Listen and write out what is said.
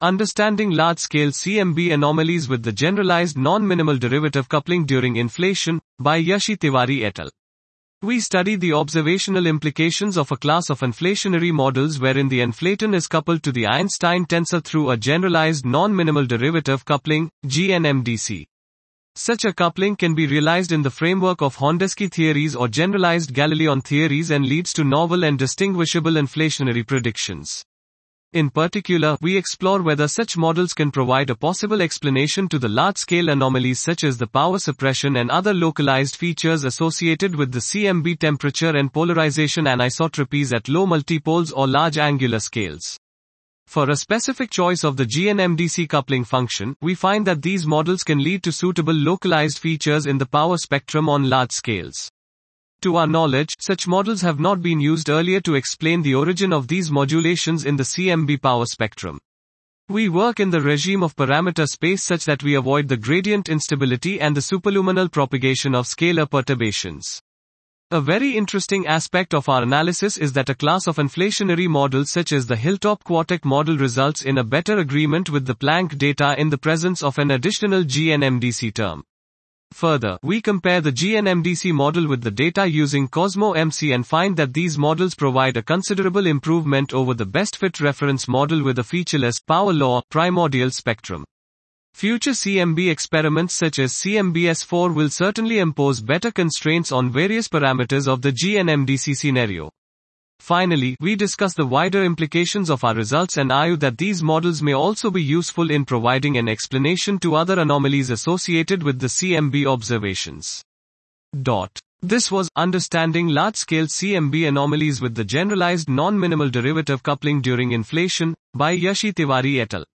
Understanding Large-Scale CMB Anomalies with the Generalized Non-Minimal Derivative Coupling During Inflation, by Yashi Tiwari et al. We study the observational implications of a class of inflationary models wherein the inflaton is coupled to the Einstein tensor through a generalized non-minimal derivative coupling, GNMDC. Such a coupling can be realized in the framework of Hondesky theories or generalized Galilean theories and leads to novel and distinguishable inflationary predictions. In particular, we explore whether such models can provide a possible explanation to the large-scale anomalies such as the power suppression and other localized features associated with the CMB temperature and polarization anisotropies at low multipoles or large angular scales. For a specific choice of the GNMDC coupling function, we find that these models can lead to suitable localized features in the power spectrum on large scales. To our knowledge, such models have not been used earlier to explain the origin of these modulations in the CMB power spectrum. We work in the regime of parameter space such that we avoid the gradient instability and the superluminal propagation of scalar perturbations. A very interesting aspect of our analysis is that a class of inflationary models such as the Hilltop-Quartek model results in a better agreement with the Planck data in the presence of an additional GNMDC term. Further, we compare the GNMDC model with the data using Cosmo MC and find that these models provide a considerable improvement over the best fit reference model with a featureless, power law, primordial spectrum. Future CMB experiments such as CMBS4 will certainly impose better constraints on various parameters of the GNMDC scenario. Finally, we discuss the wider implications of our results and argue that these models may also be useful in providing an explanation to other anomalies associated with the CMB observations. This was Understanding Large-Scale CMB Anomalies with the Generalized Non-Minimal Derivative Coupling During Inflation, by Yashi Tiwari et al.